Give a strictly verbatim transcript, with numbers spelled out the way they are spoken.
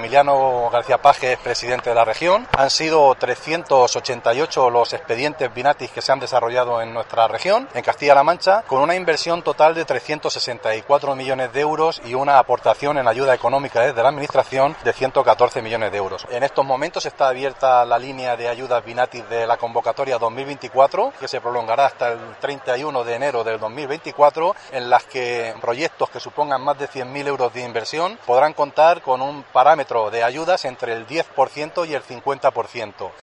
Emiliano García Paje es presidente de la región. Han sido trescientos ochenta y ocho los expedientes Vinatis que se han desarrollado en nuestra región, en Castilla-La Mancha, con una inversión total de trescientos sesenta y cuatro millones de euros y una aportación en ayuda económica desde la Administración de ciento catorce millones de euros. En estos momentos está abierta la línea de ayudas Vinatis de la convocatoria dos mil veinticuatro, que se prolongará hasta el treinta y uno de enero del dos mil veinticuatro, en las que proyectos que supongan más de cien mil euros de inversión podrán contar con un parámetro de ayudas entre el diez por ciento y el cincuenta por ciento.